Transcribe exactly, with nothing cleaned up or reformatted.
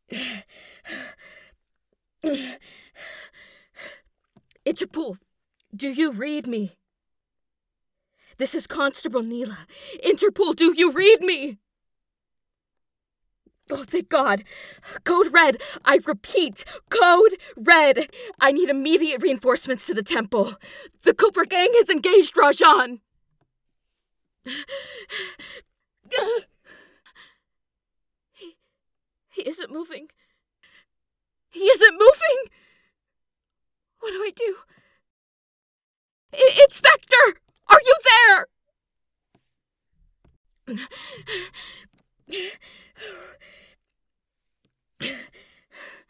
Interpol, do you read me? This is Constable Neela. Interpol, do you read me? Oh, thank God. Code Red. I repeat, Code Red. I need immediate reinforcements to the temple. The Cooper gang has engaged Rajan. He, he isn't moving. He isn't moving. What do I do? I- Inspector! Are you there?